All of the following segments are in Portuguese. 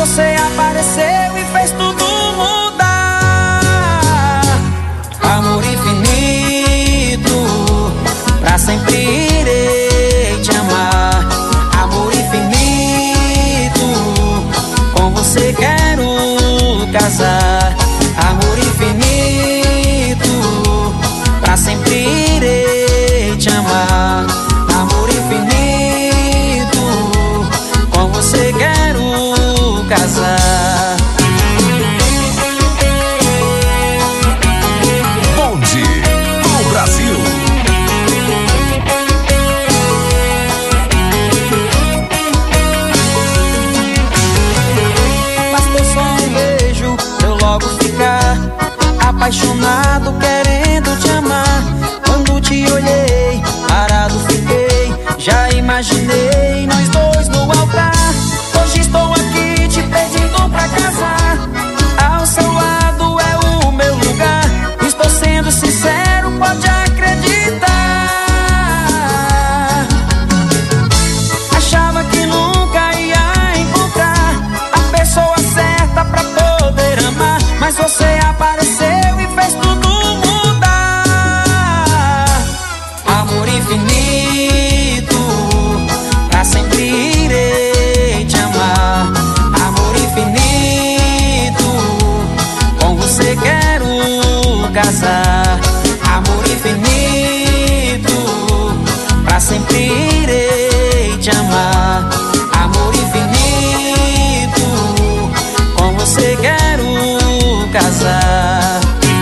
você apareceu e fez tudo mudar. Amor infinito, pra sempre irei te amar. Amor infinito, com você quero casar. Amor infinito, pra sempre irei te amar. Amor infinito, com você quero casar. Bonde do Brasil. Bastou só um beijo, eu logo ficar apaixonado, querendo te amar. Quando te olhei, parado fiquei, já imaginei nós dois no altar. Hoje estou aqui te pedindo pra casar. Ao seu lado é o meu lugar. Estou sendo sincero, pode acreditar. Achava que nunca ia encontrar a pessoa certa pra poder amar, mas você apareceu e fez tudo mudar. Amor infinito, pra sempre irei te amar. Amor infinito, com você quero casar. Amor infinito, pra sempre irei te amar. Amor infinito, com você quero casar.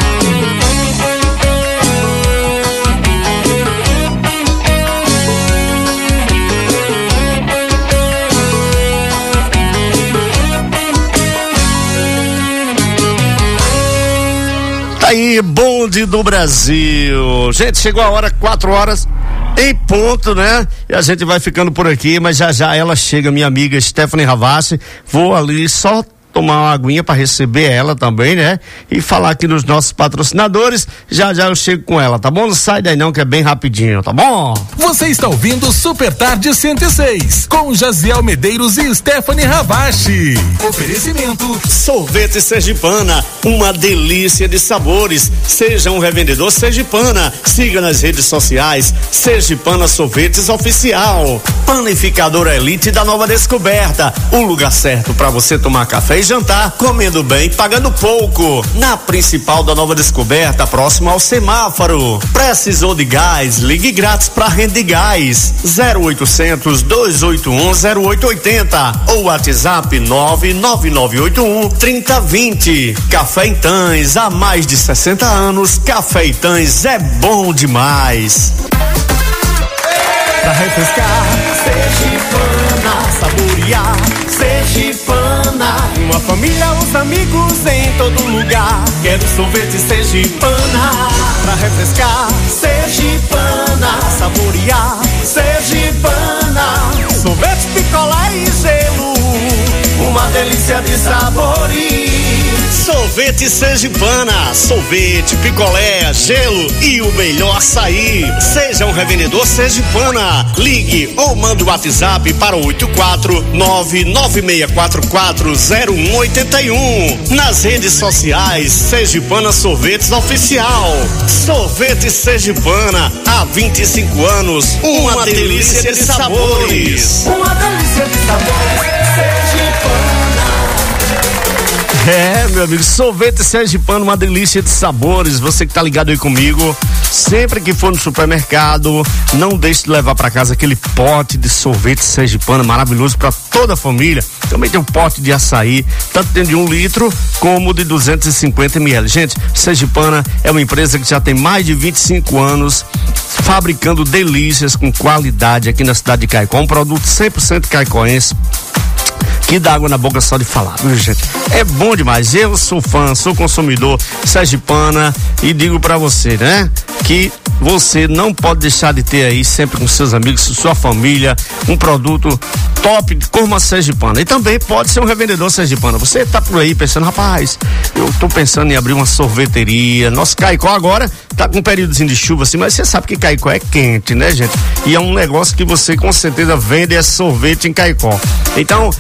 Tá aí, Bonde do Brasil. Gente, chegou a hora, 4h em ponto, né? E a gente vai ficando por aqui, mas já já ela chega, minha amiga Stephanie Ravassi. Vou ali só tomar uma aguinha para receber ela também, né? E falar aqui dos nossos patrocinadores. Já já eu chego com ela, tá bom? Não sai daí não, que é bem rapidinho, tá bom? Você está ouvindo Super Tarde 106 com Jaziel Medeiros e Stephanie Ravassi. Oferecimento Sorvete Sergipana, uma delícia de sabores. Seja um revendedor Sergipana. Siga nas redes sociais Sergipana Sorvetes Oficial. Panificadora Elite da Nova Descoberta, o lugar certo para você tomar café e jantar, comendo bem, pagando pouco. Na principal da Nova Descoberta, próximo ao semáforo. Precisou de gás? Ligue grátis para Rende Gás. 0800 281 0880 ou WhatsApp 99981 3020. Café Itãs, há mais de 60 anos. Café Itãs é bom demais. Pra refrescar, Sergipana, saborear, Sergipana. Uma família, os amigos em todo lugar. Quero sorvete Sergipana. Pra refrescar, Sergipana, saborear, Sergipana. Sorvete, picolé e gelo, uma delícia de sabores. Sorvete Sergipana, sorvete, picolé, gelo e o melhor açaí. Seja um revendedor Sergipana. Ligue ou mande o WhatsApp para 84996440181. Nas redes sociais Sergipana Sorvetes Oficial. Sorvete Sergipana, há 25 anos, uma delícia de sabores. Uma delícia de sabores, Sergipana. É, meu amigo, sorvete Sergipano, uma delícia de sabores. Você que tá ligado aí comigo, sempre que for no supermercado, não deixe de levar para casa aquele pote de sorvete Sergipano maravilhoso para toda a família. Também tem um pote de açaí, tanto tem de 1 litro como de 250 ml. Gente, Sergipana é uma empresa que já tem mais de 25 anos fabricando delícias com qualidade aqui na cidade de Caicó. Um produto 100% caicoense, que dá água na boca só de falar, viu, gente? É bom demais. Eu sou fã, sou consumidor Sergipana e digo pra você, né? Que você não pode deixar de ter aí sempre com seus amigos, sua família, um produto top como a Sergipana. E também pode ser um revendedor Sergipana. Você tá por aí pensando, rapaz, eu tô pensando em abrir uma sorveteria. Nosso Caicó agora tá com um períodozinho de chuva assim, mas você sabe que Caicó é quente, né, gente? E é um negócio que você com certeza vende é sorvete em Caicó. Então, você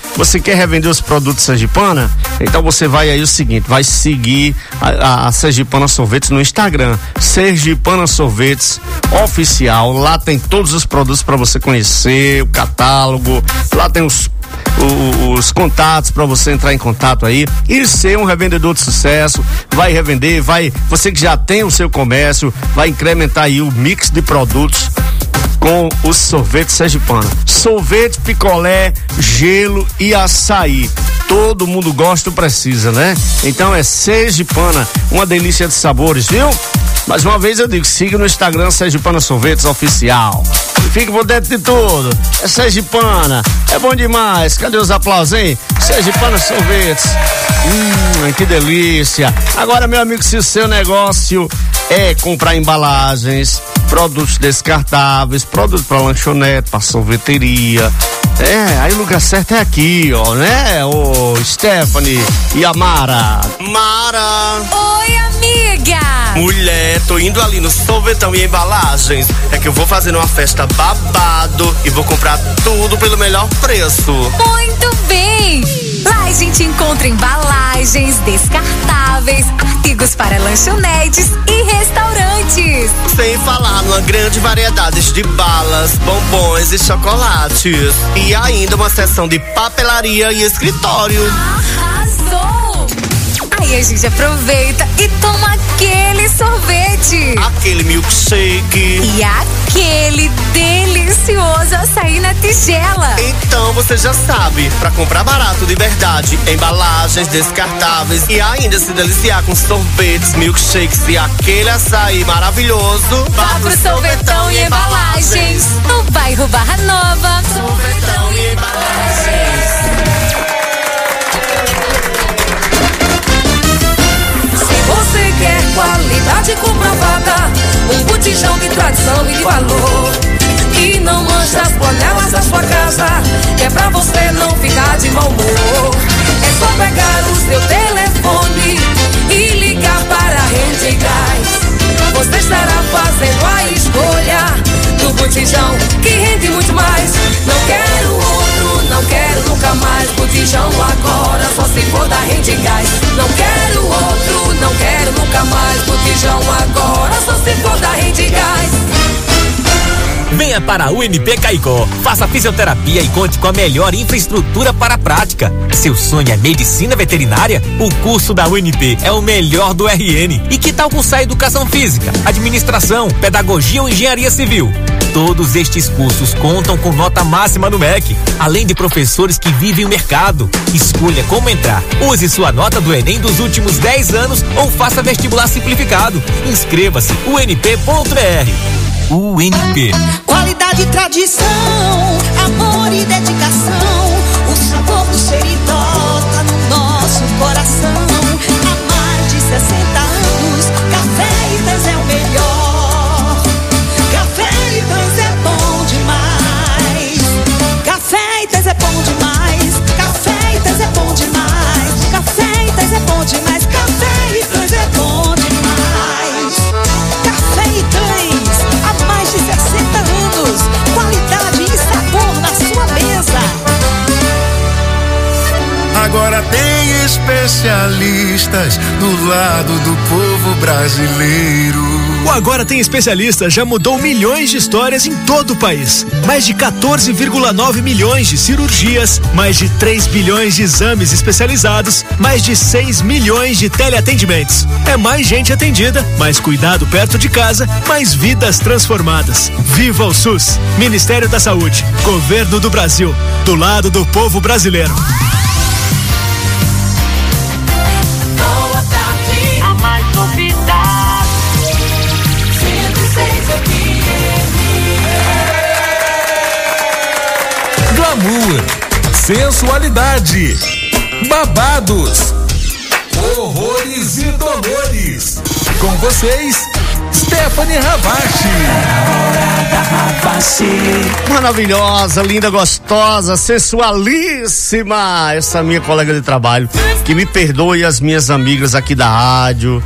quer revender os produtos Sergipana? Então você vai aí o seguinte, vai seguir a Sergipana Sorvetes no Instagram, Sergipana Sorvetes Oficial. Lá tem todos os produtos para você conhecer, o catálogo, lá tem os contatos para você entrar em contato aí e ser um revendedor de sucesso. Vai revender, você que já tem o seu comércio, vai incrementar aí o mix de produtos com o sorvete Sergipana. Sorvete, picolé, gelo e açaí. Todo mundo gosta ou precisa, né? Então é Sergipana, uma delícia de sabores, viu? Mais uma vez eu digo, siga no Instagram Sergipana Sorvetes Oficial. E fique por dentro de tudo. É Sergipana, é bom demais. Cadê os aplausos, hein? Sergipana Sorvetes. Que delícia. Agora, meu amigo, se o seu negócio é comprar embalagens, produtos descartáveis, produtos para lanchonete, para sorveteria, aí o lugar certo é aqui, ó, né? Ô, Stephanie e a Mara. Mara! Oi, amiga! Mulher, tô indo ali no Sorvetão e Embalagens. É que eu vou fazer uma festa babado e vou comprar tudo pelo melhor preço. Muito bem! Lá a gente encontra embalagens, descartáveis, artigos para lanchonetes e restaurantes. Sem falar numa grande variedade de balas, bombons e chocolates. E ainda uma seção de papelaria e escritório. Arrasou! Aí a gente aproveita e toma aquele sorvete. Aquele milkshake. E aquele delicioso açaí na tigela. Então você já sabe, pra comprar barato de verdade, embalagens descartáveis e ainda se deliciar com sorvetes, milkshakes e aquele açaí maravilhoso, vá pro Sorvetão e Embalagens, no bairro Barra Nova. Sorvetão e Embalagens. Você quer qualidade comprovada, um botijão de tradição e de valor, que não mancha as panelas da sua casa, que é pra você não ficar de mau humor. É só pegar o seu telefone e ligar para a Rede Gás. Você estará fazendo a escolha do botijão que rende muito mais. Não quero outro, não quero nunca mais. Botijão agora, só se for da Rede Gás. Não quero outro, não quero nunca mais. Botijão agora, só se for da Rede Gás. Venha para a UNP Caicó, faça fisioterapia e conte com a melhor infraestrutura para a prática. Seu sonho é medicina veterinária? O curso da UNP é o melhor do RN. E que tal cursar educação física, administração, pedagogia ou engenharia civil? Todos estes cursos contam com nota máxima no MEC, além de professores que vivem o mercado. Escolha como entrar. Use sua nota do Enem dos últimos 10 anos ou faça vestibular simplificado. Inscreva-se unp.br. UNP. Qualidade e tradição, amor e dedicação, o sabor do Seridó tá no nosso coração. Há mais de 60 anos, Café Itãs é o melhor. Café Itãs é bom demais. Café Itãs é bom demais. Café Itãs é bom demais. Café Itãs é bom demais. Café Itãs é bom demais. Café Itãs, há mais de 60 anos, qualidade e sabor na sua mesa. Agora tem especialistas do lado do povo brasileiro. O Agora Tem Especialistas já mudou milhões de histórias em todo o país. Mais de 14,9 milhões de cirurgias, mais de 3 bilhões de exames especializados, mais de 6 milhões de teleatendimentos. É mais gente atendida, mais cuidado perto de casa, mais vidas transformadas. Viva o SUS! Ministério da Saúde, Governo do Brasil, do lado do povo brasileiro. Glamour, sensualidade, babados, horrores e dolores. Com vocês, Stephanie Ravache. Maravilhosa, linda, gostosa, sensualíssima. Essa minha colega de trabalho, que me perdoe as minhas amigas aqui da rádio,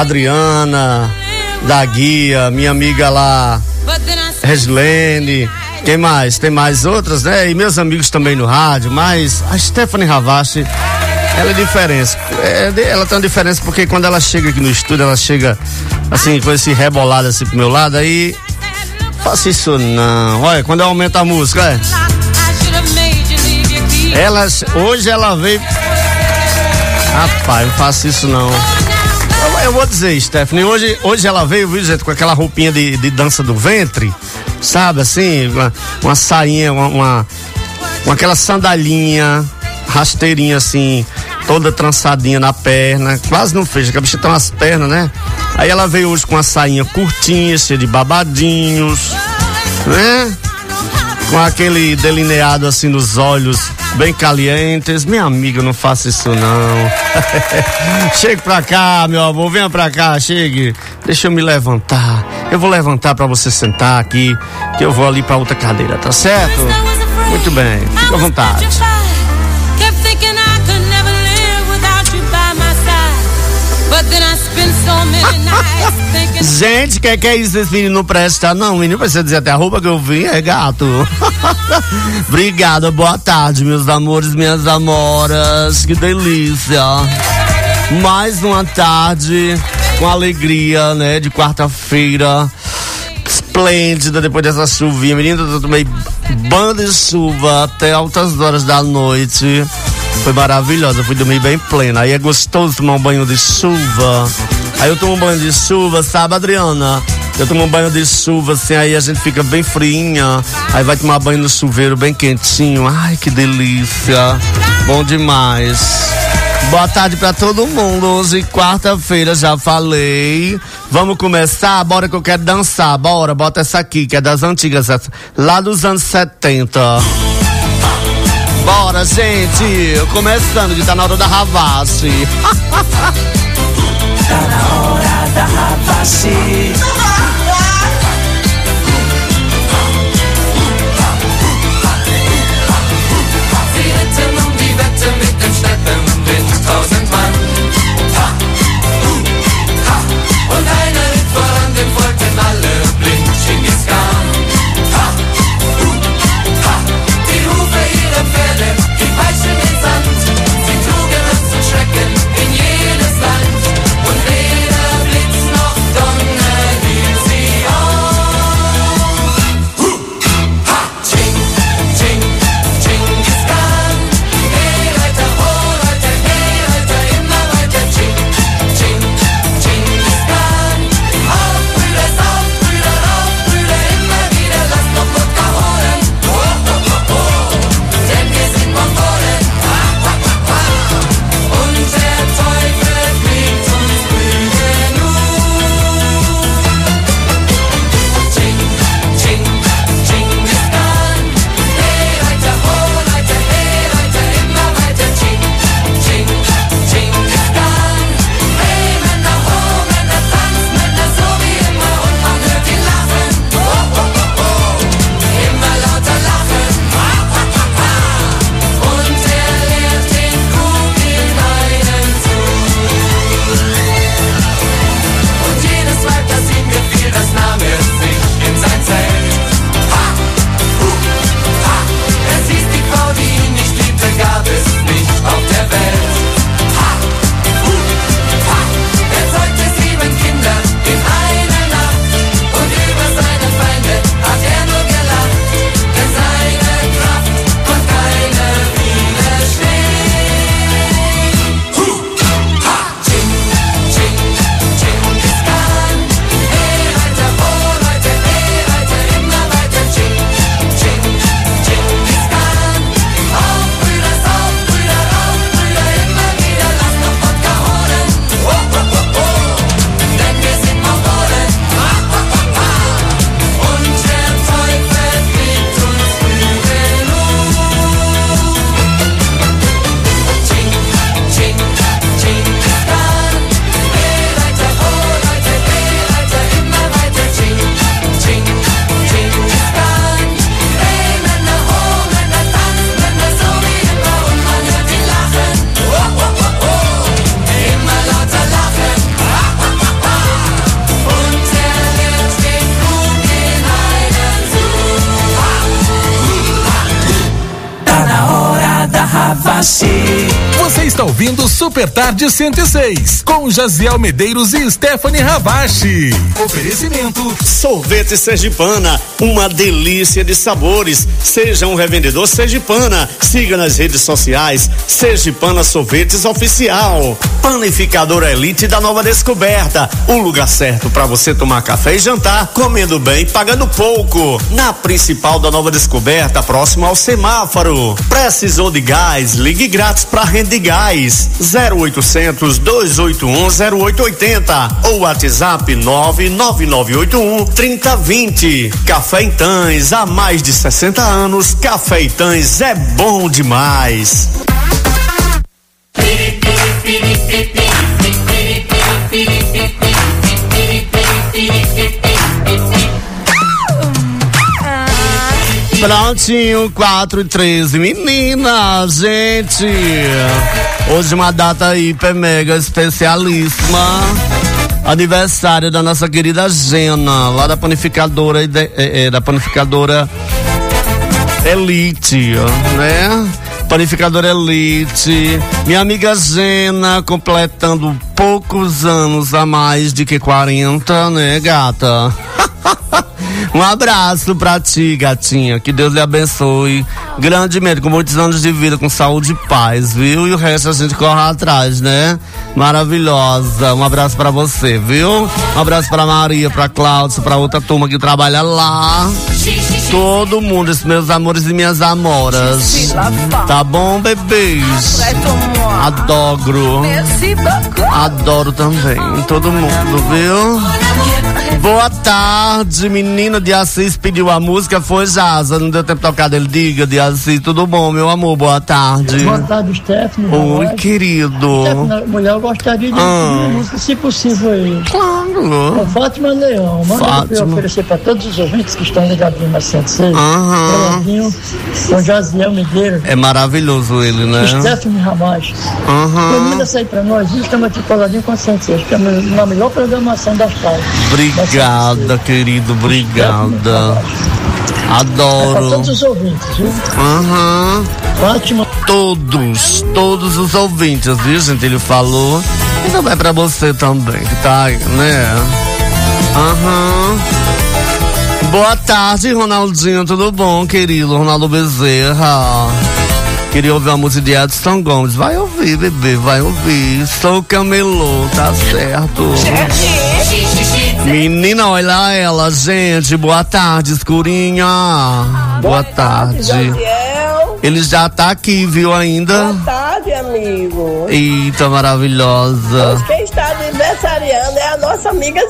Adriana, da Guia, minha amiga lá, Reslene, Quem mais? Tem mais outras, né? E meus amigos também no rádio, mas a Stephanie Havashi, ela é diferença. Ela tem uma diferença porque quando ela chega aqui no estúdio, ela chega assim, com esse rebolado assim pro meu lado, aí faço isso não. Olha, quando eu aumento a música, hoje ela veio. Rapaz, não faço isso não. Eu vou dizer, Stephanie, hoje ela veio, viu, gente, com aquela roupinha de dança do ventre, sabe, assim, uma sainha, com aquela sandalinha, rasteirinha assim, toda trançadinha na perna, quase não fecha, que a bicha tem umas pernas, né? Aí ela veio hoje com uma sainha curtinha, cheia de babadinhos, né? Com aquele delineado assim nos olhos, bem calientes. Minha amiga, não faça isso não. Chegue pra cá, meu amor, venha pra cá, chegue. Deixa eu me levantar. Eu vou levantar pra você sentar aqui, que eu vou ali pra outra cadeira, tá certo? Muito bem, fica à vontade. Gente, que é isso? Esse menino não presta, não. O menino precisa dizer até a roupa que eu vim, é gato. Obrigada, boa tarde, meus amores, minhas amoras. Que delícia. Mais uma tarde com alegria, né? De quarta-feira. Esplêndida, depois dessa chuvinha. Menina, eu tomei banho de chuva até altas horas da noite. Foi maravilhosa, fui dormir bem plena. Aí é gostoso tomar um banho de chuva. Aí eu tomo um banho de chuva, sabe, Adriana? Eu tomo um banho de chuva, assim, aí a gente fica bem friinha. Aí vai tomar banho no chuveiro bem quentinho. Ai, que delícia. Bom demais. Boa tarde pra todo mundo. Hoje, quarta-feira, já falei. Vamos começar? Bora que eu quero dançar. Bora, bota essa aqui, que é das antigas, lá dos anos 70. Bora, gente. Começando, que tá na hora da Havashi. Tá na hora da Havashi. In jedes Land und weder Blitz noch Donner hielt sie Ravache. Você está ouvindo Super Tarde 106, com Jaziel Medeiros e Stephanie Ravache. Oferecimento Sorvete Sergipana, uma delícia de sabores. Seja um revendedor Sergipana. Siga nas redes sociais Sergipana Sorvetes Oficial. Panificadora Elite da Nova Descoberta, o lugar certo para você tomar café e jantar, comendo bem, pagando pouco. Na principal da Nova Descoberta, próximo ao semáforo. Precisou de gás? Ligue grátis para Rede Gás 0800 281 0880 ou WhatsApp 99981 3020. Café em Tães, há mais de 60 anos, Café em Tães é bom demais. Prontinho, 4:13, menina, gente, hoje uma data hiper mega especialíssima, aniversário da nossa querida Gena, lá da panificadora, da panificadora Elite, né? Panificadora Elite, minha amiga Gena, completando poucos anos a mais de que 40, né, gata? Um abraço pra ti, gatinha, que Deus lhe abençoe grandemente, com muitos anos de vida, com saúde e paz, viu? E o resto a gente corre atrás, né? Maravilhosa, um abraço pra você, viu? Um abraço pra Maria, pra Cláudia, pra outra turma que trabalha lá, todo mundo, esses meus amores e minhas amoras, tá bom, bebês? Adoro também, todo mundo, viu? Boa tarde, menina de Assis pediu a música, foi Jaza, não deu tempo de tocar dele, diga de Assis, tudo bom, meu amor, boa tarde. Boa tarde, Stephanie. Oi, querido. Stephanie, mulher, eu gostaria de pedir uma música, se possível aí. Claro. Com Fátima Leão, manda pra eu oferecer pra todos os ouvintes que estão ligadinhos na 106. Com Jaziel Medeiros. É maravilhoso ele, né? Stephanie Ravache. Manda essa aí pra nós, estamos aqui coladinho com a 106, que é a melhor programação das tardes. Obrigada, querido, obrigada. Adoro. É pra todos os ouvintes, viu? Fátima. Todos os ouvintes, viu, gente? Ele falou. E também pra você também, que tá aí, né? Boa tarde, Ronaldinho, tudo bom, querido? Ronaldo Bezerra. Queria ouvir uma música de Edson Gomes. Vai ouvir, bebê, vai ouvir. Sou camelô, tá certo. Menina, olha ela, gente. Boa tarde, escurinha. Boa tarde. Jaziel. Ele já tá aqui, viu, ainda? Boa tarde, amigo. Eita, maravilhosa. Hoje quem está aniversariando é a nossa amiga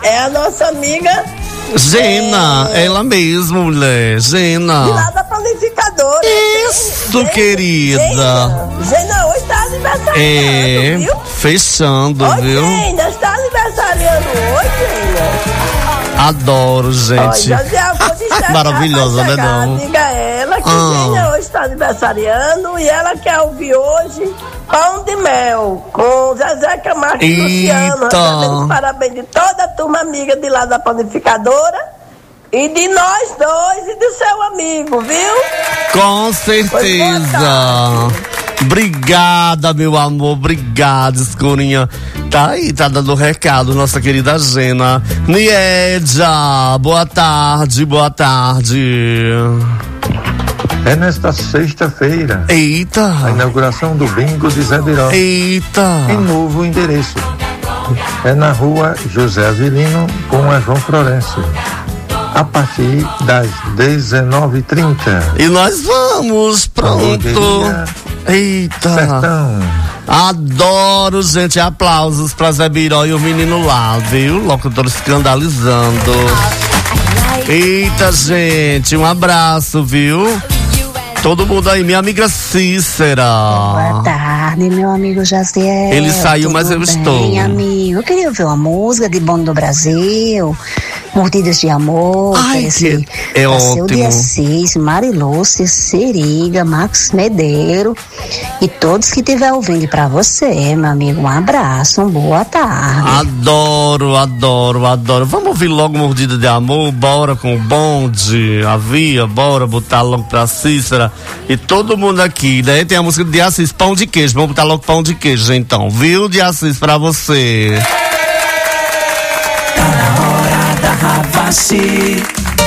Gena, ela mesmo, mulher. Gena. De lá da panificadora. Isso, querida. Gena hoje está aniversariando, viu? Fechando, viu? Gena, está aniversariando hoje, Gena. Adoro, gente. Maravilhosa, né, não? Diga a ela que Gena hoje está aniversariando e ela quer ouvir hoje Pão de Mel com Zezé Camargo e Luciano. Parabéns de toda a turma amiga de lá da panificadora e de nós dois e do seu amigo, viu? Com certeza. Obrigada, meu amor, obrigada, escurinha. Tá aí, tá dando recado, nossa querida Gena. Niedia, boa tarde, boa tarde. É nesta sexta-feira. Eita! A inauguração do bingo de Zé Biró. Eita! Em novo endereço. É na rua José Avelino com a João Florencio. A partir das 19h30. E nós vamos, pronto. Eita! Sertão. Adoro, gente. Aplausos pra Zé Biró e o menino lá, viu? Locutor escandalizando. Eita, gente, um abraço, viu? Todo mundo aí, minha amiga Cícera. Boa tarde, meu amigo Jaziel. Ele saiu, mas eu estou. Amigo, eu queria ouvir uma música de Bom do Brasil. Mordidas de Amor. Ai, que é ótimo. Seu Assis, Marilúcia, Seriga, Marcos Medeiro e todos que estiver ouvindo. Pra você, meu amigo, um abraço, uma boa tarde. Adoro. Vamos ouvir logo Mordida de Amor, bora com o bonde, bora botar logo pra Cícera e todo mundo aqui. Daí tem a música de Assis, pão de queijo, vamos botar logo pão de queijo então, viu, de Assis pra você. Tá na hora da Rabassi.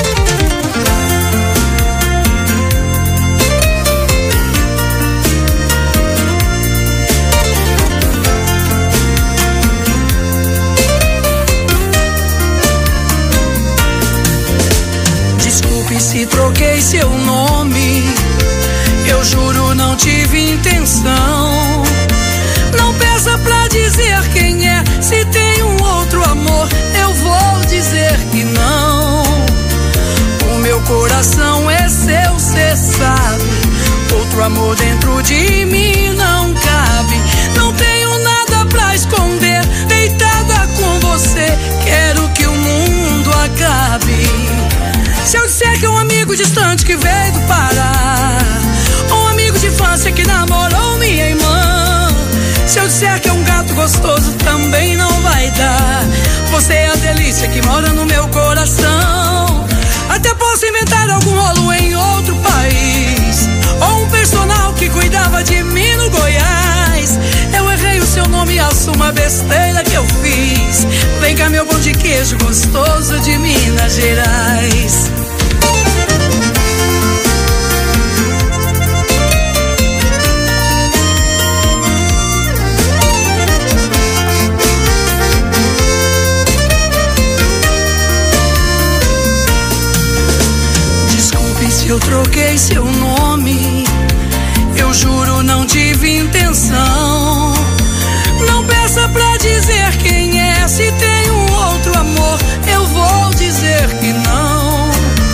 Desculpe se troquei seu nome, eu juro não tive intenção. Não peça pra dizer quem é, se tem um outro amor, eu vou dizer que não. O meu coração é seu, cê sabe. Outro amor dentro de mim não cabe. Não tenho nada pra esconder, deitada com você, quero que o mundo acabe. Se eu disser que é um amigo distante que veio do Pará, um amigo de infância que namorou minha irmã, se eu disser que é um gato gostoso, também não vai dar. Você é a delícia que mora no meu coração. Até posso inventar algum rolo em outro país, ou um personal que cuidava de mim no Goiás. Eu errei o seu nome e assumo a besteira que eu fiz. Vem cá, meu pão de queijo gostoso de Minas Gerais. Se eu troquei seu nome, eu juro não tive intenção. Não peça pra dizer quem é, se tem um outro amor, eu vou dizer que não.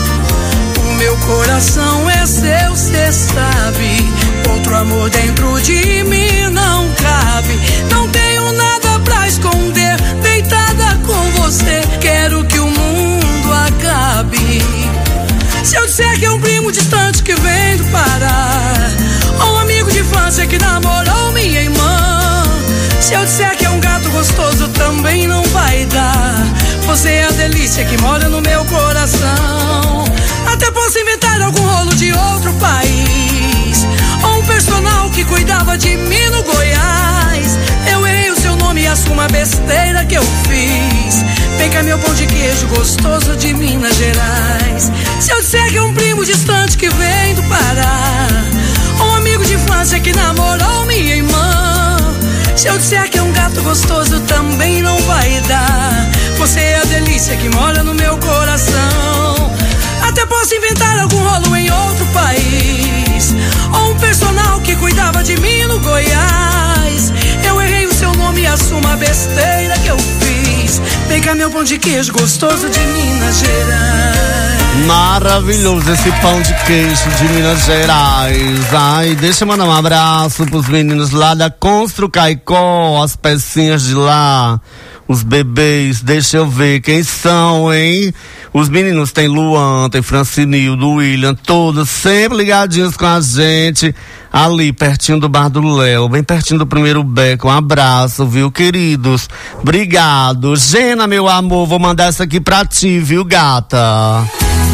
O meu coração é seu, cê sabe. Outro amor dentro de mim não cabe. Não tenho nada pra esconder, deitada com você, quero que o mundo acabe. Se eu disser que é um primo distante que vem do Pará, ou um amigo de infância que namorou minha irmã, se eu disser que é um gato gostoso, também não vai dar. Você é a delícia que mora no meu coração. Até posso inventar algum rolo de outro país, ou um personal que cuidava de mim no Goiás. Eu errei o seu nome e assumo a besteira que eu fiz. Vem cá, meu pão de queijo gostoso de Minas Gerais. Se eu disser que é um primo distante que vem do Pará, um amigo de infância que namorou minha irmã, se eu disser que é um gato gostoso, também não vai dar. Você é a delícia que mora no meu coração. Até posso inventar algum rolo em outro país, ou um personal que cuidava de mim no Goiás. Eu errei o seu nome e assumo a besteira que eu fiz. Vem cá, meu pão de queijo gostoso de Minas Gerais. Maravilhoso esse pão de queijo de Minas Gerais. Ai, deixa eu mandar um abraço pros meninos lá da Constru Caicó, as pecinhas de lá, os bebês, deixa eu ver quem são, hein? Os meninos tem Luan, tem Francinildo, William, todos sempre ligadinhos com a gente, ali pertinho do Bar do Léo, bem pertinho do Primeiro Beco. Um abraço, viu, queridos? Obrigado. Gena, meu amor, vou mandar essa aqui pra ti, viu, gata?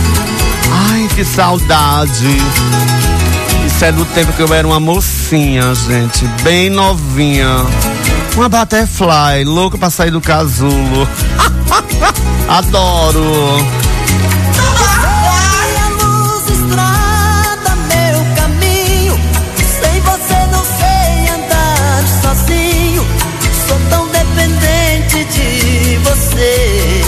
Ai, que saudade. Isso é do tempo que eu era uma mocinha, gente, bem novinha. Uma butterfly, louca pra sair do casulo. Adoro. A luz estrada meu caminho. Sem você não sei andar sozinho. Sou tão dependente de você.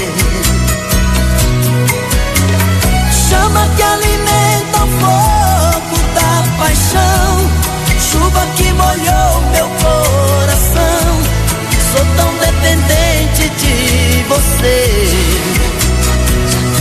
Chama que alimenta o fogo da paixão. Chuva que molhou meu coração. Sou tão dependente de você.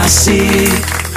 Havasi.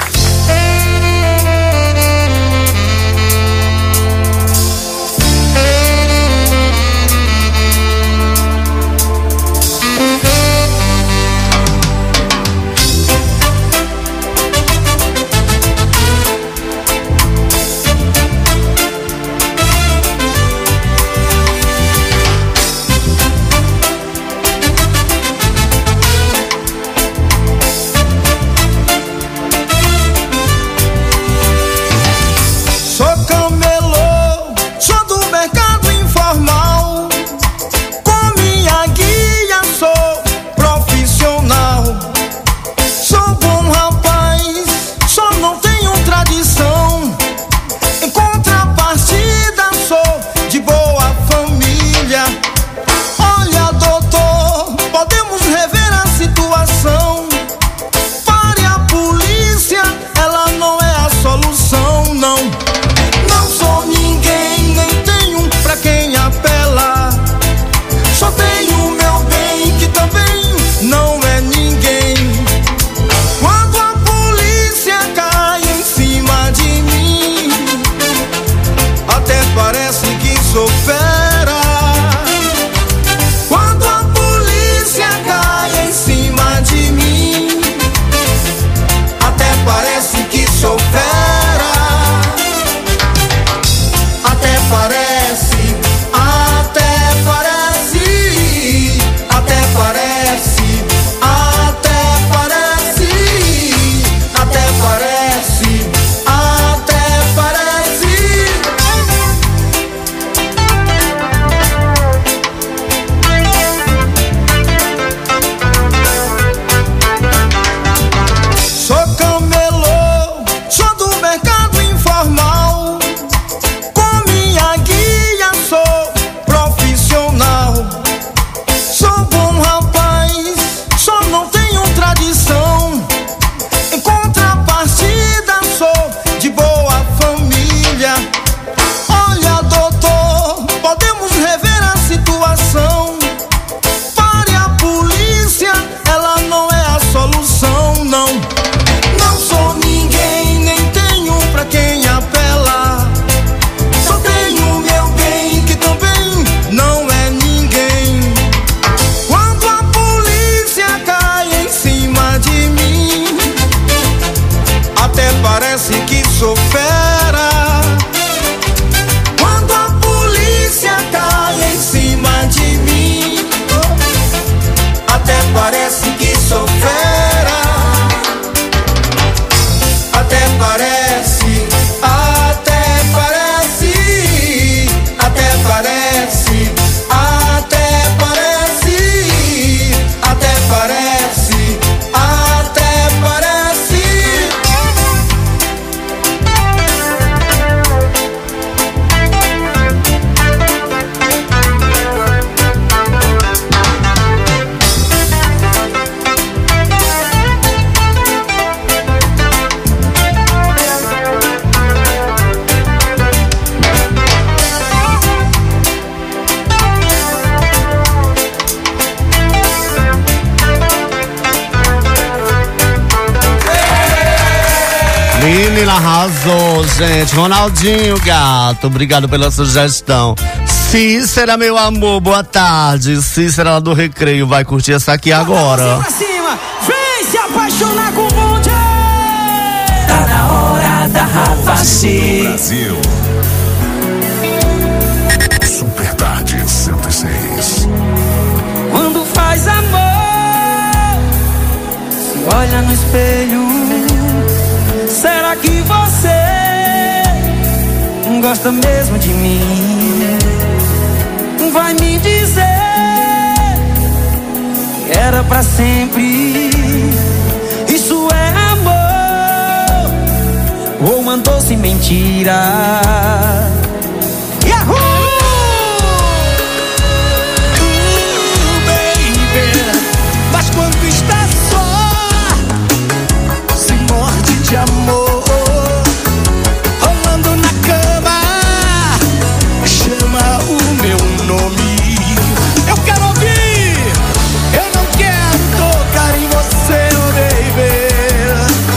Menina arrasou, gente. Ronaldinho, gato, obrigado pela sugestão. Cícera, meu amor, boa tarde. Cícera lá do Recreio, vai curtir essa aqui agora. Pra cima, vem se apaixonar com o bonde. Tá na hora da Havasi. Brasil. Super Tarde 106. Quando faz amor, se olha no espelho, será que você gosta mesmo de mim? Vai me dizer que era pra sempre. Isso é amor ou uma doce mentira? Yahoo! Mas quando está só, se morde de amor, rolando na cama, chama o meu nome. Eu quero ouvir, eu não quero tocar em você, oh baby.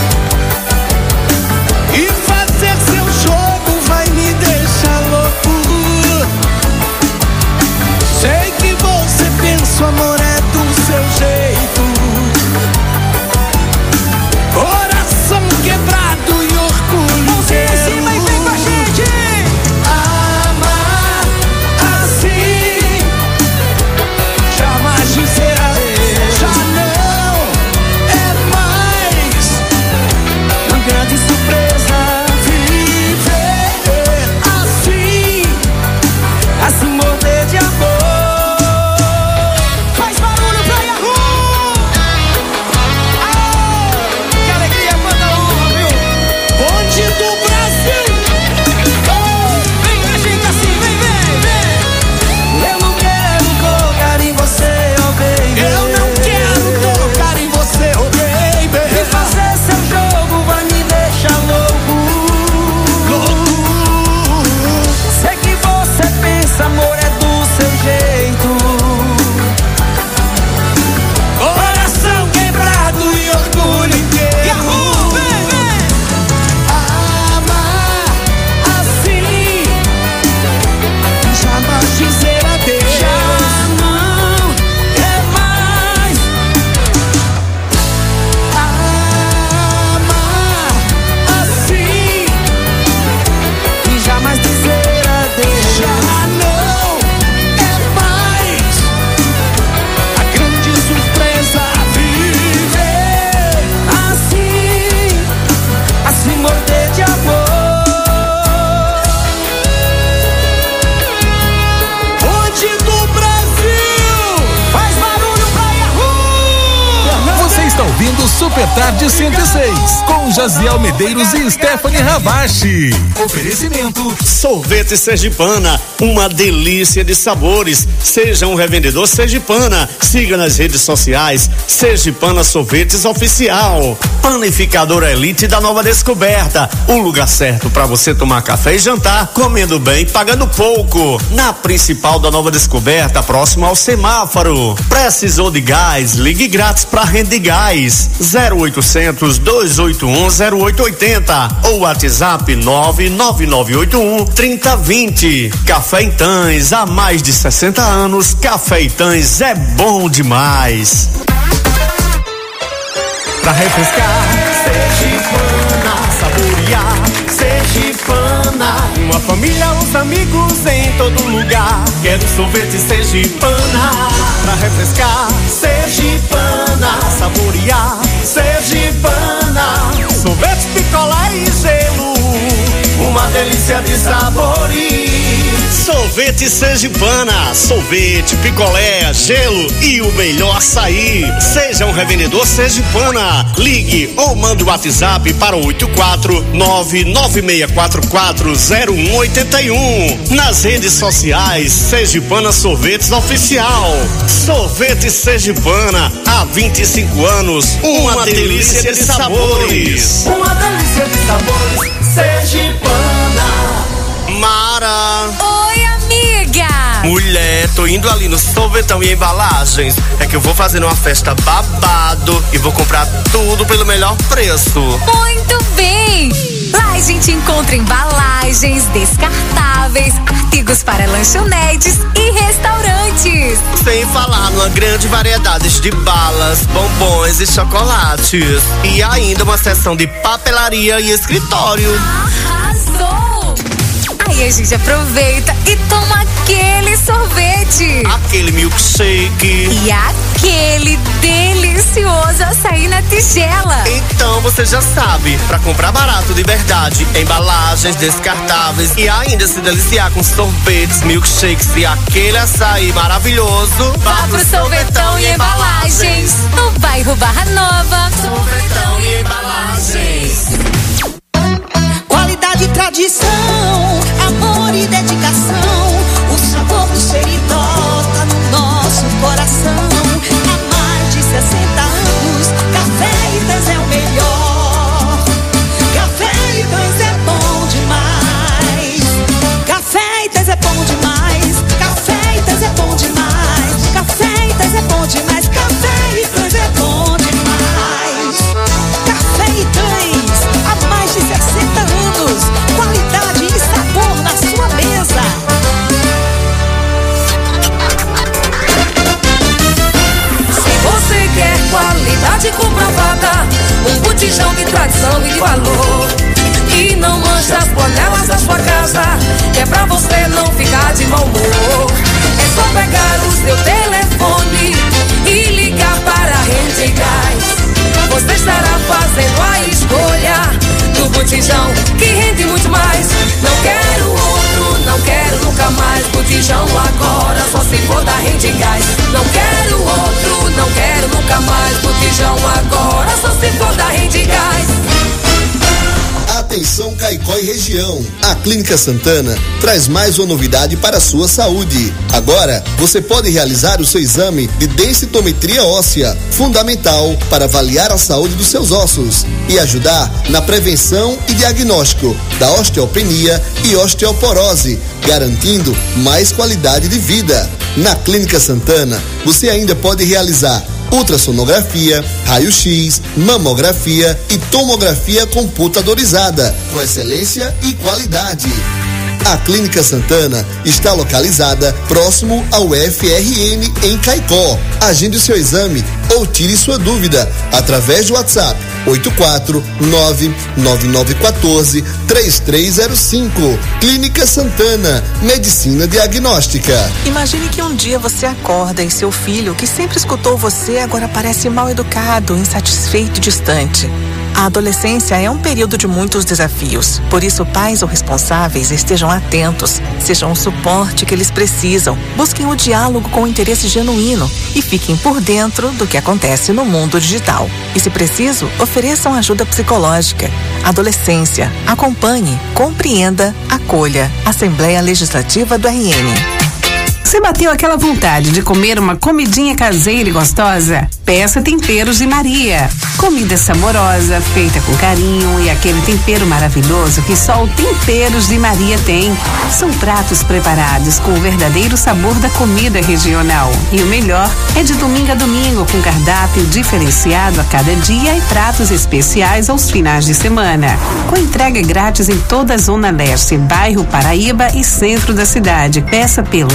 ouvindo Super Tarde 106, com Jaziel Medeiros e Stephanie Ravache. Oferecimento Sorvete Sergipana, uma delícia de sabores. Seja um revendedor Sergipana. Siga nas redes sociais Sergipana Sorvetes Oficial. Panificadora Elite da Nova Descoberta, o lugar certo para você tomar café e jantar, comendo bem, pagando pouco. Na principal da Nova Descoberta, próximo ao semáforo. Precisou de gás? Ligue grátis para Rede Gás 0800 281 0880 ou WhatsApp 99981 3020. Café Itãs, há mais de 60 anos, Café Itãs é bom demais. Pra refrescar, Sergipana, saborear, Sergipana. Uma família, os amigos em todo lugar. Quero sorvete Sergipana. Pra refrescar, Sergipana, saborear, Sergipana. Sorvete, picolé e gelo, uma delícia de sabores. Sorvete Sergipana, sorvete, picolé, gelo e o melhor açaí. Seja um revendedor Sergipana. Ligue ou mande o WhatsApp para 84996440181. Nas redes sociais Sergipana Sorvetes Oficial. Sorvete Sergipana, há 25 anos, uma delícia de sabores. Uma delícia de sabores, Sergipana. Mara. Oi, amiga. Mulher, tô indo ali no Sorvetão e Embalagens. É que eu vou fazer uma festa babado e vou comprar tudo pelo melhor preço. Muito bem. Lá a gente encontra embalagens, descartáveis, artigos para lanchonetes e restaurantes. Sem falar numa grande variedade de balas, bombons e chocolates. E ainda uma seção de papelaria e escritório. Arrasou! Aí a gente aproveita e toma aquele sorvete. Aquele milkshake. E aquele delicioso açaí na tigela. Então você já sabe, pra comprar barato de verdade, embalagens descartáveis e ainda se deliciar com sorvetes, milkshakes e aquele açaí maravilhoso, vá pro Sorvetão e Embalagens, no bairro Barra Nova. Sorvetão e Embalagens. Qualidade e tradição, amor e dedicação. O sabor do Seridó tá no nosso coração. Há mais de 60 anos, Café Itãs é o melhor. Café Itãs é bom demais. Café Itãs é bom demais. Café Itãs é bom demais. Café Itãs é bom demais. Café Itãs é bom demais. Café Itãs, há mais de 60 anos. Qualidade e sabor na sua mesa. Se você quer qualidade comprovada, um botijão de tradição e de valor, que não mancha as panelas da sua casa, que é pra você não ficar de mau humor. É só pegar o seu telefone e ligar para a Rede Gás. Você estará fazendo a escolha do botijão que rende muito mais. Não quero outro, não quero nunca mais. Botijão agora só se for da Rede Gás. Não quero outro, não quero nunca mais. Botijão agora só se for da Rede Gás. Atenção Caicó e região, a Clínica Santana traz mais uma novidade para a sua saúde. Agora, você pode realizar o seu exame de densitometria óssea, fundamental para avaliar a saúde dos seus ossos e ajudar na prevenção e diagnóstico da osteopenia e osteoporose, garantindo mais qualidade de vida. Na Clínica Santana, você ainda pode realizar ultrassonografia, raio-x, mamografia e tomografia computadorizada, com excelência e qualidade. A Clínica Santana está localizada próximo ao FRN em Caicó. Agende o seu exame ou tire sua dúvida através do WhatsApp 84999143305. Clínica Santana, Medicina Diagnóstica. Imagine que um dia você acorda e seu filho, que sempre escutou você, agora parece mal educado, insatisfeito e distante. A adolescência é um período de muitos desafios. Por isso, pais ou responsáveis estejam atentos, sejam o suporte que eles precisam, busquem o diálogo com interesse genuíno e fiquem por dentro do que acontece no mundo digital. E, se preciso, ofereçam ajuda psicológica. Adolescência. Acompanhe, compreenda, acolha. Assembleia Legislativa do RN. Você bateu aquela vontade de comer uma comidinha caseira e gostosa? Peça Temperos de Maria. Comida saborosa, feita com carinho e aquele tempero maravilhoso que só o Temperos de Maria tem. São pratos preparados com o verdadeiro sabor da comida regional. E o melhor é de domingo a domingo, com cardápio diferenciado a cada dia e pratos especiais aos finais de semana. Com entrega grátis em toda a Zona Leste, bairro Paraíba e centro da cidade. Peça pelo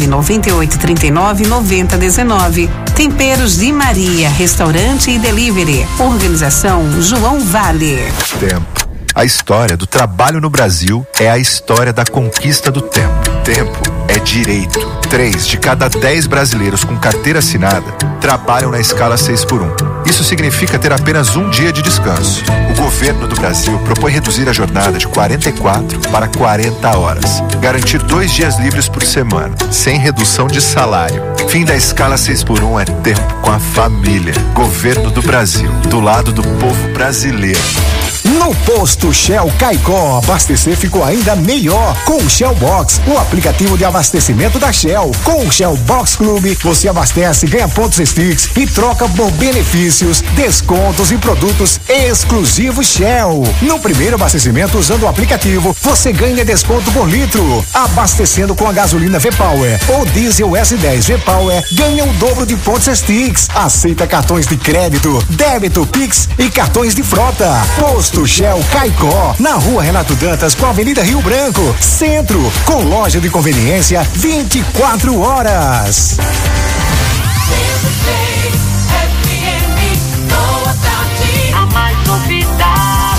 998399019. Temperos de Maria, restaurante e delivery. Organização João Vale. Tempo. A história do trabalho no Brasil é a história da conquista do tempo. Tempo é direito. 3 de cada 10 brasileiros com carteira assinada trabalham na escala 6x1. Isso significa ter apenas um dia de descanso. O governo do Brasil propõe reduzir a jornada de 44 para 40 horas. Garantir 2 dias livres por semana, sem redução de salário. Fim da escala 6x1 é tempo com a família. Governo do Brasil, do lado do povo brasileiro. No posto Shell Caicó, abastecer ficou ainda melhor com o Shell Box, o aplicativo de abastecimento da Shell. Com o Shell Box Clube, você abastece, ganha pontos Stix e troca por benefícios, descontos e produtos exclusivos Shell. No primeiro abastecimento usando o aplicativo, você ganha desconto por litro. Abastecendo com a gasolina V-Power ou diesel S10 V-Power, ganha o dobro de pontos Stix. Aceita cartões de crédito, débito, Pix e cartões de frota. Posto Shell Caicó, na Rua Renato Dantas com a Avenida Rio Branco, Centro, com loja de conveniência 24 horas. A mais ouvida.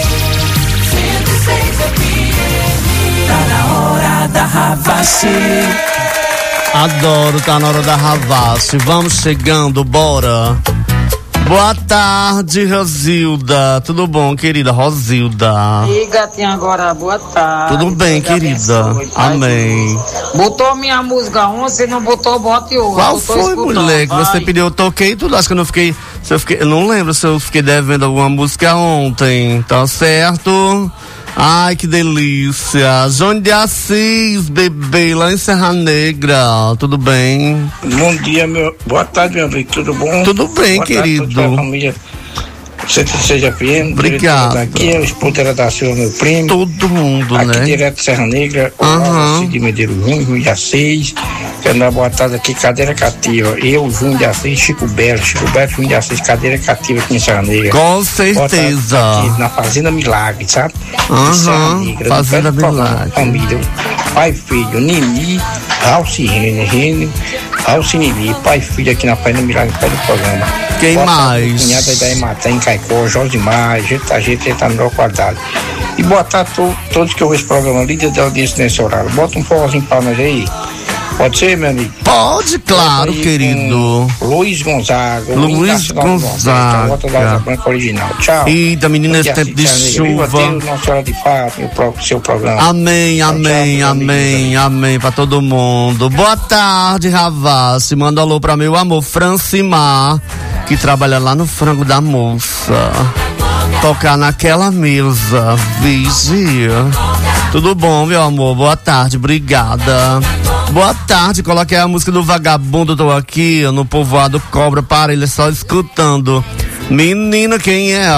106 tá na hora da Havasi. Adoro, tá na hora da Havasi. Vamos chegando, bora. Boa tarde, Rosilda. Tudo bom, querida Rosilda? E gatinha, agora, boa tarde. Tudo bem, querida? Amém. Botou minha música ontem, não botou, bote hoje. Qual foi, mulher, que você pediu? Eu toquei tudo, acho que eu não fiquei, eu não lembro se eu fiquei devendo alguma música ontem, tá certo? Ai, que delícia. João de Assis, bebê, lá em Serra Negra. Tudo bem? Bom dia, boa tarde, meu amigo. Tudo bom? Tudo bem, boa querido. Tarde, toda a família 106 FM. Obrigado. Aqui é o Espoteira da Silva, meu primo. Todo mundo, aqui, né? Aqui direto de Serra Negra. De Medeiros Júnior de Assis. Quero dar boa tarde aqui, cadeira cativa. Eu, Júnior de Assis, Chico Belo, Júnior de Assis, cadeira cativa aqui em Serra Negra. Com certeza. Aqui na Fazenda Milagre, sabe? Negra, Fazenda Milagre. Família, pai e filho, Nini, Alcine, pai e filho aqui na Fazenda Milagre, pai do programa. Quem boa mais? Tarde, cunhada da Imatã, em Caicó, Josimar, a gente tá no meu quadrado. E boa tarde a todos que ouvem esse programa, líder da audiência nesse horário. Bota um forrozinho pra nós aí. Pode ser, meu amigo? Pode, claro, querido. Luiz Gonzaga. Luiz Gonzaga. Volta da Asa Branca original. Tchau. Eita, menina, esse tempo de chuva. Deus, Nossa Senhora de Fátima, o seu programa. Amém, amém, amém, amém pra todo mundo. Boa tarde, Havasi. Manda um alô pra meu amor Francimar, que trabalha lá no Frango da Moça. Tocar naquela mesa, vigia. Tudo bom, meu amor? Boa tarde, obrigada. Boa tarde, coloquei a música do Vagabundo, tô aqui no povoado Cobra para ele só escutando. Menina, quem é?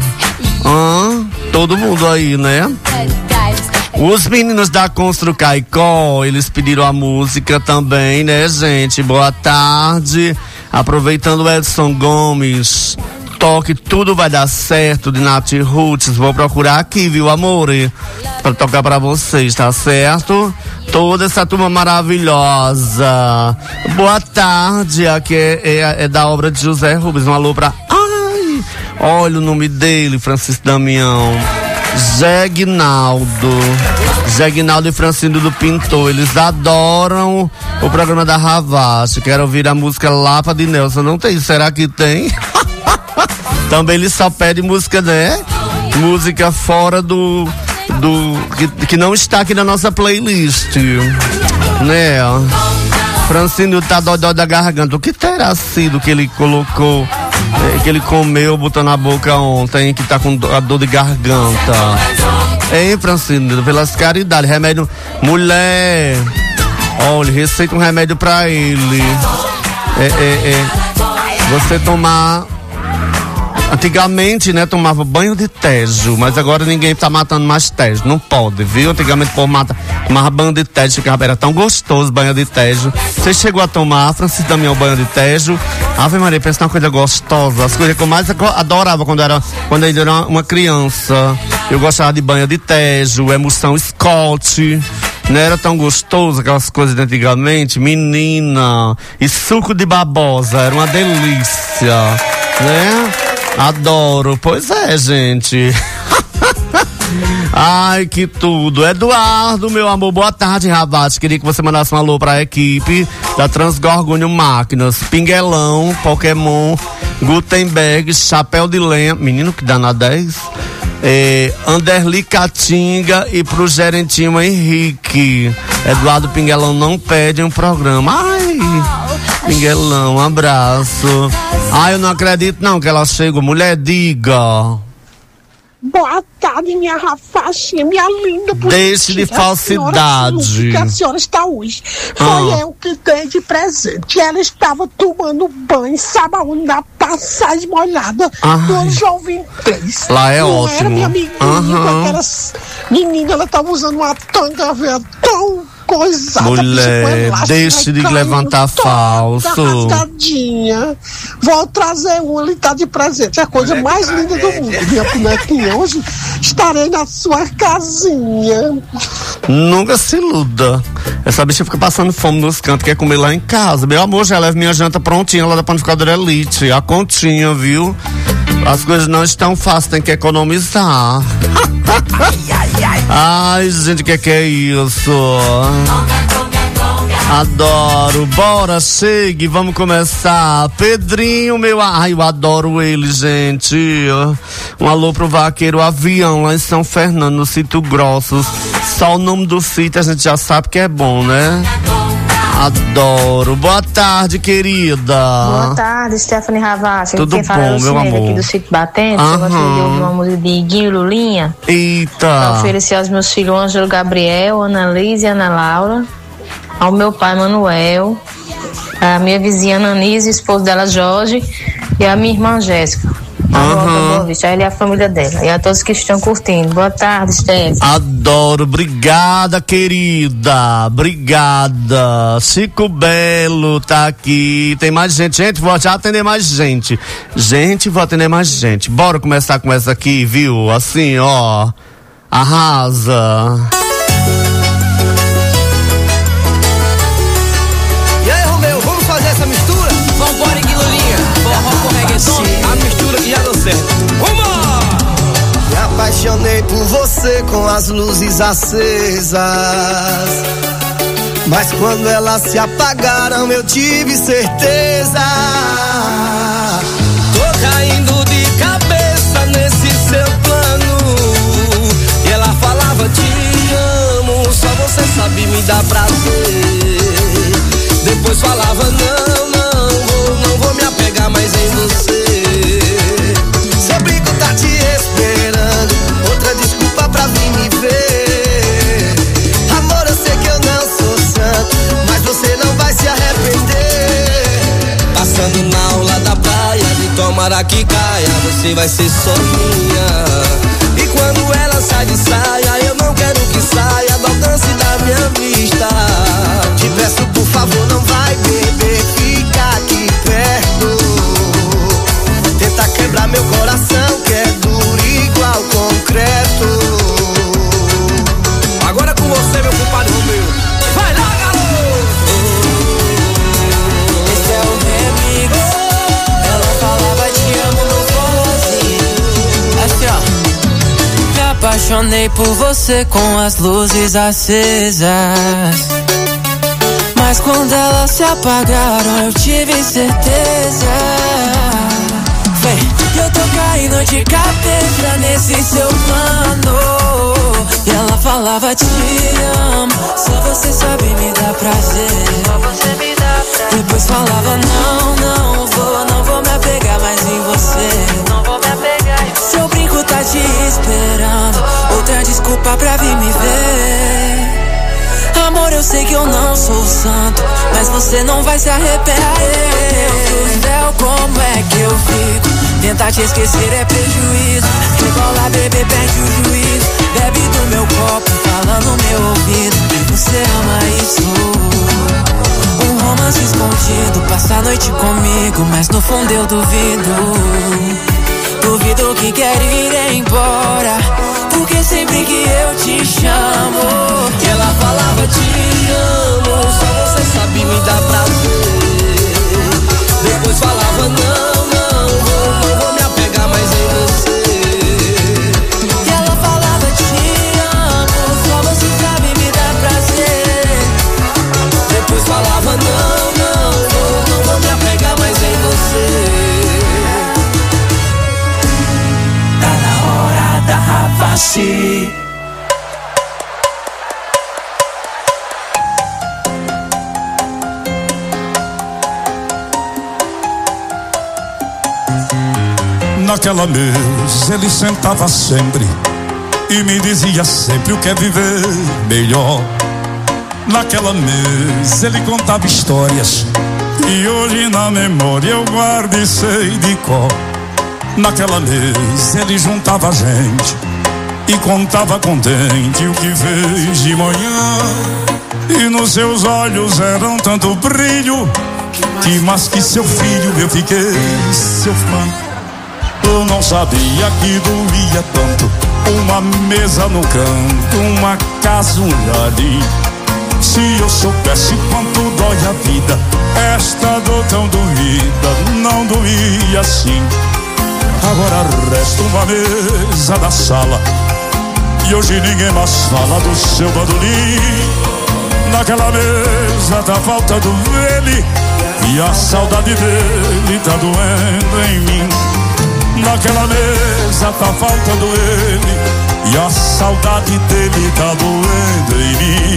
Todo mundo aí, né? Os meninos da Constru Caicó, eles pediram a música também, né, gente? Boa tarde. Aproveitando o Edson Gomes, toque Tudo Vai Dar Certo de Nath Roots. Vou procurar aqui, viu, amor? Pra tocar pra vocês, tá certo? Toda essa turma maravilhosa. Boa tarde, aqui é da obra de José Rubens. Um alô pra... Ai, olha o nome dele, Francisco Damião. Zegnaldo e Francino do Pintor, eles adoram o programa da Havasi. Quero ouvir a música Lapa de Nelson. Não tem? Será que tem? Também ele só pede música, né? Música fora que não está aqui na nossa playlist, né? Francino tá dodó da garganta. O que terá sido que ele colocou, que ele comeu, botou na boca ontem, que tá com a dor de garganta? Hein, Francino? Pelas caridades, remédio. Mulher, olha, receita um remédio pra ele. Você tomar. Antigamente, né, tomava banho de tejo, mas agora ninguém tá matando mais tejo, não pode, viu? Antigamente o povo tomava banho de tejo, era tão gostoso banho de tejo. Você chegou a tomar, Francisco Damião, banho de tejo? Ave Maria, pensa numa coisa gostosa, as coisas que eu mais adorava quando eu era uma criança. Eu gostava de banho de tejo, emoção Scott, não era tão gostoso aquelas coisas de antigamente, menina, e suco de babosa, era uma delícia, né? Adoro, pois é, gente. Ai, que tudo. Eduardo, meu amor, boa tarde, Ravate. Queria que você mandasse um alô pra equipe da Transgorgônio Máquinas, Pinguelão, Pokémon, Gutenberg, Chapéu de Lenha, menino que dá na 10, Anderli Catinga e pro gerentinho Henrique. Eduardo Pinguelão não pede um programa. Ai, Pinguelão, um abraço. Ai, eu não acredito não que ela chegou. Mulher, diga. Boa tarde, minha Rafachinha, minha linda. Deixe de falsidade. Que a senhora está hoje. Foi eu que dei de presente. Ela estava tomando banho, sabe aonde? Na passagem molhada do João 23. Lá é não ótimo. Era minha amiguinha, com aquelas meninas, ela estava usando uma tanga velha tão coisada. Mulher, deixe de levantar falso. Rasgadinha. Vou trazer uma, ele tá de presente. É a coisa mais linda do mundo. Minha bonequinha, hoje estarei na sua casinha. Nunca se iluda. Essa bicha fica passando fome nos cantos, quer comer lá em casa. Meu amor, já leva minha janta prontinha lá da Panificadora Elite. A continha, viu? As coisas não estão fáceis, tem que economizar. Ai, gente, que é isso? Adoro, bora, chegue, vamos começar. Pedrinho, eu adoro ele, gente. Um alô pro Vaqueiro Avião, lá em São Fernando, no Sítio Grossos. Só o nome do sítio a gente já sabe que é bom, né? Adoro. Boa tarde, querida. Boa tarde, Stephanie Ravassi. Tudo quem fala bom, é o meu amor? aqui do Sítio Batente. Eu gostaria de ouvir uma música de Guinho Lulinha. Eita. Pra oferecer aos meus filhos Ângelo Gabriel, Ana Liz e Ana Laura, ao meu pai Manuel, a minha vizinha Nanise, esposo dela Jorge, e a minha irmã Jéssica. Ele é a família dela. E a todos que estão curtindo. Boa tarde, Stephanie. Adoro, obrigada, querida. Obrigada. Chico Belo tá aqui. Tem mais gente. Gente, vou já atender mais gente. Gente, vou atender mais gente. Bora começar com essa aqui, viu? Assim, ó. Arrasa. E aí, Romeu, vamos fazer essa mistura? Vambora, Guilulinha. Forró com reggaeton. A mistura que já deu certo. Vamos! Me apaixonei por você com as luzes acesas, mas quando elas se apagaram eu tive certeza. Tô caindo de cabeça nesse seu plano. E ela falava te amo, só você sabe me dar prazer. Depois falava não vou me apegar mais em você. Seu brinco tá te esperando, outra desculpa pra vir me ver. Amor, eu sei que eu não sou santo, mas você não vai se arrepender. Passando na aula da praia, de tomara que caia, você vai ser só minha. E quando ela sai de saia, eu não quero que saia do alcance da minha vista. Te peço, por favor, não vai beber, fica aqui perto. Tenta quebrar meu coração, que é duro igual concreto. Agora é com você, meu compadre Romeu. Vai lá, garoto! Esse é o remix. Ela falava te amo no forrozinho. Assim, ó. Me apaixonei por você com as luzes acesas, mas quando elas se apagaram eu tive certeza. Vem, eu tô caindo dor de cabeça nesse seu plano. E ela falava te amo, só você sabe me dar prazer. Só você me dá prazer. Depois falava não vou me apegar mais em você. Não vou me apegar em você. Seu brinco tá te esperando, outra desculpa pra vir me ver. Amor, eu sei que eu não sou santo, mas você não vai se arrepender. Deus do céu, como é que eu fico? Tentar te esquecer é prejuízo. Rebola, bebê, perde o juízo. Bebe do meu copo, fala no meu ouvido. Você ama isso? Um romance escondido, passa a noite comigo, mas no fundo eu duvido. Duvido que quer ir embora, porque sempre que eu te chamo, ela falava te amo, só você sabe me dar prazer. Depois falava não vou me apegar mais em você. E ela falava te amo, só você sabe me dar prazer. Depois falava não vou me apegar mais em você. Da Ravache. Naquela mesa ele sentava sempre e me dizia sempre o que é viver melhor. Naquela mesa ele contava histórias e hoje na memória eu guardo e sei de cor. Naquela mesa ele juntava gente e contava contente o que fez de manhã. E nos seus olhos eram tanto brilho que mais que seu filho eu fiquei seu fã. Eu não sabia que doía tanto uma mesa no canto, uma casa, um jardim. Se eu soubesse quanto dói a vida, esta dor tão doída não doía assim. Agora resta uma mesa da sala e hoje ninguém mais fala do seu bandolim. Naquela mesa tá faltando ele e a saudade dele tá doendo em mim. Naquela mesa tá faltando ele e a saudade dele tá doendo em mim.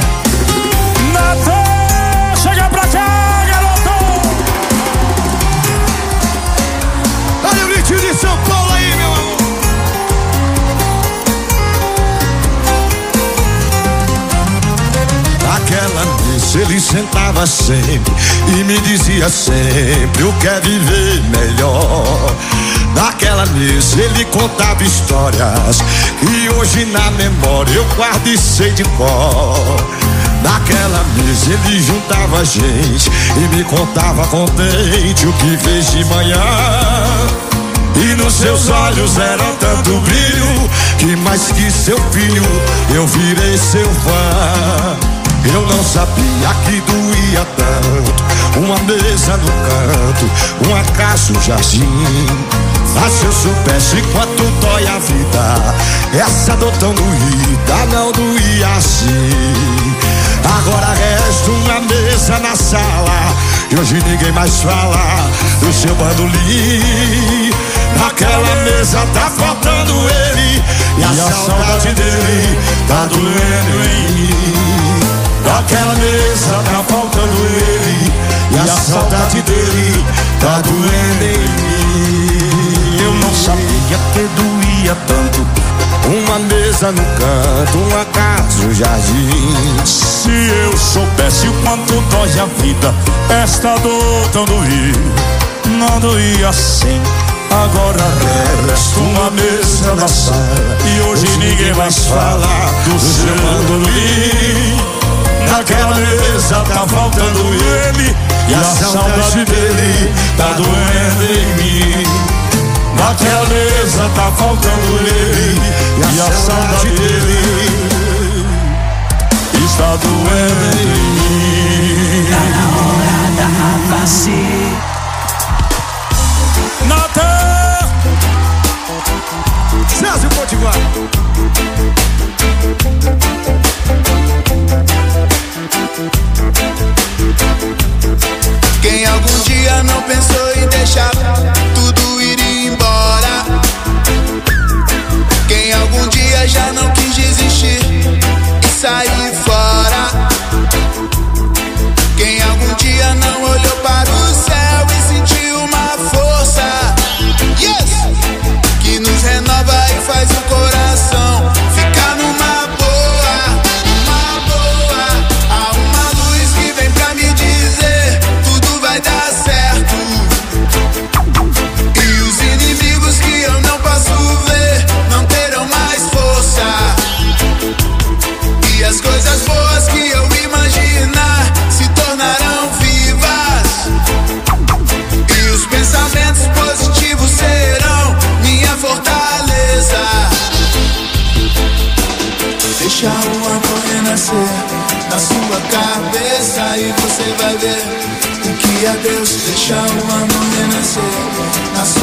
Natal, chega pra cá, garoto! Olha o gritinho de São Paulo aí, meu amor. Naquela mesa ele sentava sempre e me dizia sempre o que é viver melhor. Naquela mesa ele contava histórias e hoje na memória eu guardo e sei de cor. Naquela mesa ele juntava gente e me contava contente o que fez de manhã. E nos seus olhos era tanto brilho que mais que seu filho eu virei seu fã. Eu não sabia que doía tanto uma mesa no canto, uma casa, um jardim. Mas se eu soubesse quanto dói a vida, essa dor tão doída não doía assim. Agora resta uma mesa na sala e hoje ninguém mais fala do seu bandolim. Naquela mesa tá faltando ele e a saudade dele tá doendo em mim. Naquela mesa tá faltando ele e a saudade dele tá doendo em mim. Eu não sabia que doía tanto uma mesa no canto, uma casa, um jardim. Se eu soubesse o quanto dói a vida, esta dor tão doída não doía assim. Agora resta uma mesa na sala e hoje ninguém mais fala do seu bandolim. Naquela mesa tá faltando ele e a saudade dele tá doendo em mim. Naquela mesa tá faltando ele e a saudade dele está doendo em mim. Tá na hora da Ravache. Natan! César Potiguar. Quem algum dia não pensou em deixar tudo ir embora,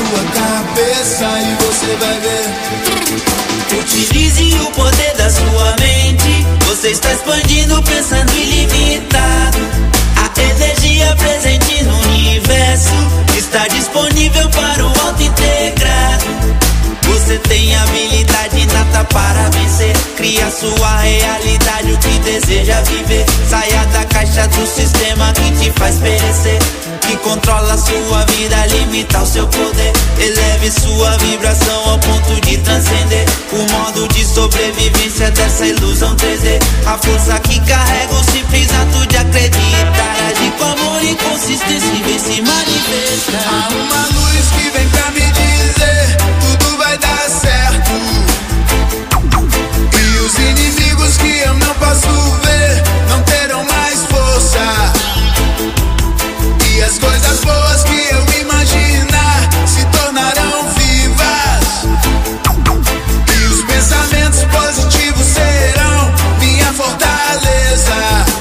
sua cabeça e você vai ver. Utilize o poder da sua mente. Você está expandindo, pensando ilimitado. A energia presente no universo está disponível para o auto-integrado. Você tem habilidade inata para vencer. Cria sua realidade, o que deseja viver. Saia da caixa do sistema que te faz perecer, que controla sua vida, limita o seu poder. Eleve sua vibração ao ponto de transcender o modo de sobrevivência dessa ilusão 3D. A força que carrega o simples ato de acreditar. Agir com amor e consistência e vem se manifestar. Há uma luz que vem pra me dizer: tudo vai dar certo. E os inimigos que eu não posso ver não terão mais força. E as coisas boas que eu imaginar se tornarão vivas. E os pensamentos positivos serão minha fortaleza.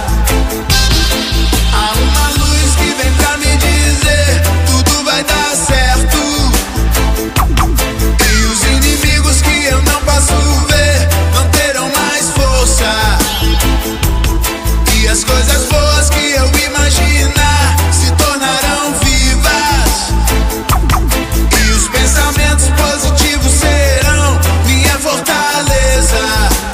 Há uma luz que vem pra me dizer: tudo vai dar certo. E os inimigos que eu não posso ver não terão mais força. E as coisas boas que eu imaginar se tornarão vivas. E os pensamentos positivos serão minha fortaleza.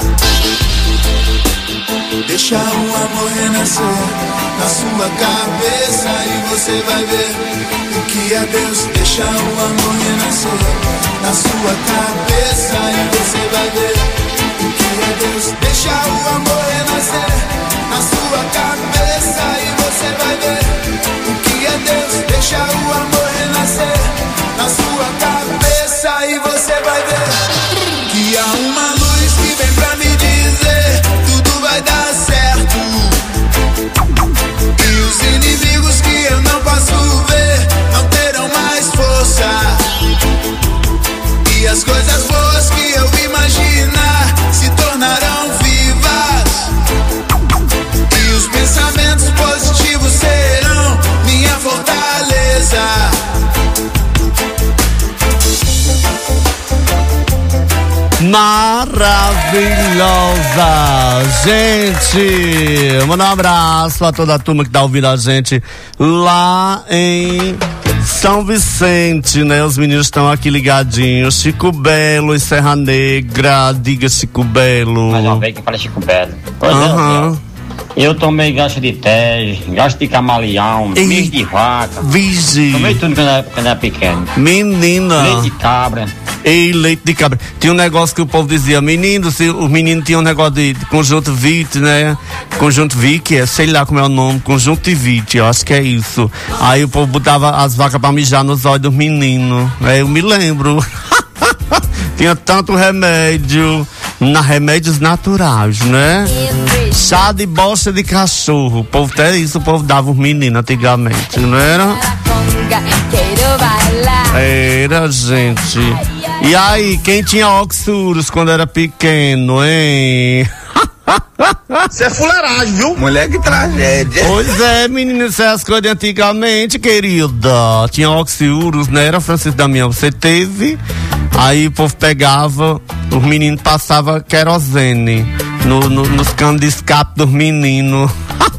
Deixa o amor renascer na sua cabeça e você vai ver o que é Deus. Deixa o amor renascer na sua cabeça e você vai ver o que é Deus. Deixa o amor renascer na sua cabeça e você vai ver o que é Deus. Deixa o amor renascer na sua cabeça e você vai ver que há uma luz que vem pra me dizer: tudo vai dar certo. E os inimigos que eu não posso ver não terão mais força. E as coisas boas que eu imaginar se tornarão vivas. E os pensamentos positivos serão minha fortaleza. Maravilhosa, gente. Manda um abraço a toda a turma que tá ouvindo a gente lá em São Vicente, né? Os meninos estão aqui ligadinhos. Chico Belo e Serra Negra. Diga, Chico Belo. Mais uma vez que fala Chico Belo. Eu tomei gasto de tege, gasto de camaleão, bicho de vaca. Vigi. Tomei tudo quando era pequeno. Menina. Leite de cabra. Ei, leite de cabra. Tinha um negócio que o povo dizia: menino, se os meninos tinham um negócio de conjuntivite, né? Conjuntivite, sei lá como é o nome, conjuntivite, eu acho que é isso. Aí o povo botava as vacas pra mijar nos olhos dos meninos. Eu me lembro. Tinha tanto remédio, remédios naturais, né? Chá de bosta de cachorro. O povo até isso, o povo dava os meninos antigamente, não era? Era, gente. E aí, quem tinha oxurus quando era pequeno, hein? Isso é fuleiragem, viu? Mulher, que tragédia. Pois é, menino, isso é as coisas de antigamente, querida. Tinha oxiurus, né? Era, Francisco Damião, você teve? Aí o povo pegava, os meninos passavam querosene nos canos de escape dos meninos.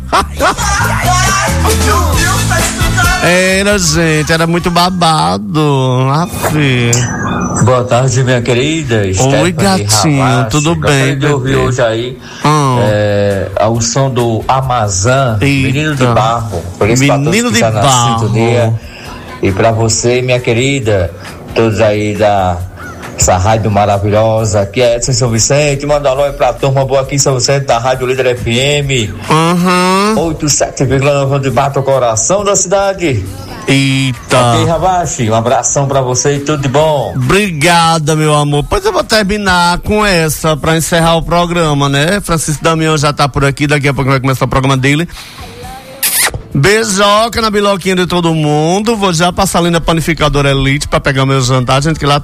Era, gente, era muito babado. Boa tarde, minha querida. Oi, gatinho, Ravache. tudo bem? Eu ouvi hoje aí o som do Amazon, Menino de Barro. Por isso, Menino de Barro. Sintonia. E pra você, minha querida, todos aí essa rádio maravilhosa, que é Edson São Vicente, manda um alô pra turma boa aqui em São Vicente, da Rádio Líder FM. 87,9 de bate o coração da cidade. Eita. Ok, Ravache, um abração pra você e tudo de bom. Obrigada, meu amor. Pois eu vou terminar com essa pra encerrar o programa, né? Francisco Damião já tá por aqui, daqui a pouco vai começar o programa dele. Beijoca na biloquinha de todo mundo. Vou já passar ali na panificadora Elite pra pegar o meu jantar, gente, que lá